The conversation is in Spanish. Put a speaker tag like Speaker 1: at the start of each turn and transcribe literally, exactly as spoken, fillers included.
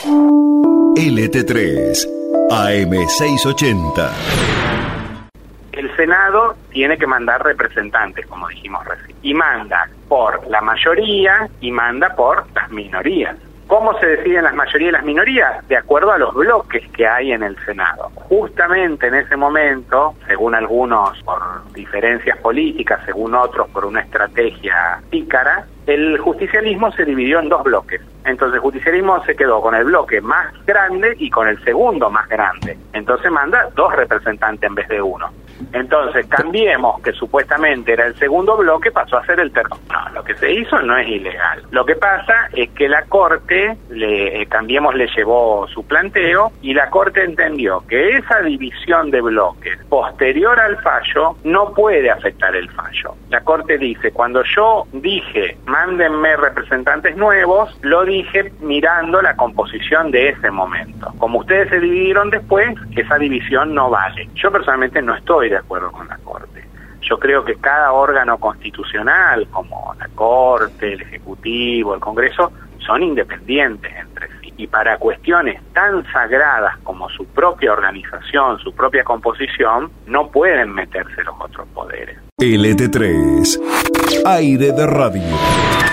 Speaker 1: L T tres, A M seiscientos ochenta.
Speaker 2: El Senado tiene que mandar representantes, como dijimos recién, y manda por la mayoría y manda por las minorías. ¿Cómo se deciden las mayorías y las minorías? De acuerdo a los bloques que hay en el Senado. Justamente en ese momento, según algunos por diferencias políticas, según otros por una estrategia pícara, el justicialismo se dividió en dos bloques. Entonces el justicialismo se quedó con el bloque más grande y con el segundo más grande. Entonces manda dos representantes en vez de uno. Entonces Cambiemos, que supuestamente era el segundo bloque, pasó a ser el tercero. No, lo que se hizo no es ilegal. Lo que pasa es que la Corte, le, Cambiemos le llevó su planteo y la Corte entendió que esa división de bloques posterior al fallo no puede afectar el fallo. La Corte dice, cuando yo dije mándenme representantes nuevos, lo dije mirando la composición de ese momento. Como ustedes se dividieron después, esa división no vale. Yo personalmente no estoy de acuerdo con la Corte. Yo creo que cada órgano constitucional, como la Corte, el Ejecutivo, el Congreso, son independientes entre sí. Y para cuestiones tan sagradas como su propia organización, su propia composición, no pueden meterse los otros poderes.
Speaker 1: L T tres, Aire de Radio.